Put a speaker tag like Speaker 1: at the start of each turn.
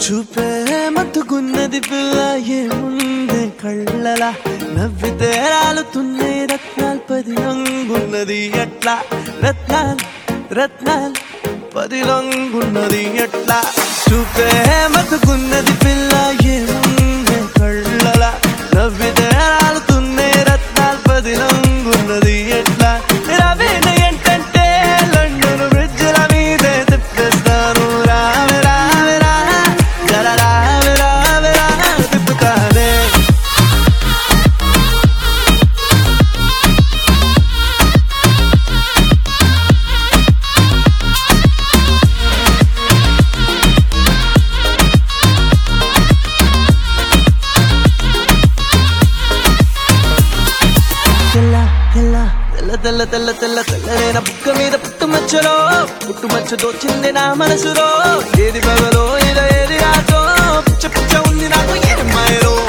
Speaker 1: చూపే మత్తుకున్నది పిల్ల ఏముందే కళ్ళలా నవ్వితే రాలుతున్నే రత్నాలు 10 రంగున్నది ఎట్లా రత్నాలు రత్నాలు 10 రంగున్నది ఎట్లా చూపే మత్తుకున్నది పిల్ల ఏముందే కళ్ళలా నవ్వితే రాలుతున్నే రత్నాలు 10 రంగున్నది ఎట్లా రవేణ ఏంటంటే లండన్ బ్రిడ్జిల మీదే తిప్పేస్తాను రావే రావే రా జర రావే రావే రా తిప్పుతానే తెల్ల తెల్ల తెల్ల తెల్లరైన బుక్క మీద పుట్టుమచ్చ దోచింది నా మనసులో ఏది పగలో ఏది రాతో పిచ్చ పిచ్చ ఉంది నాకు ఏమాయలో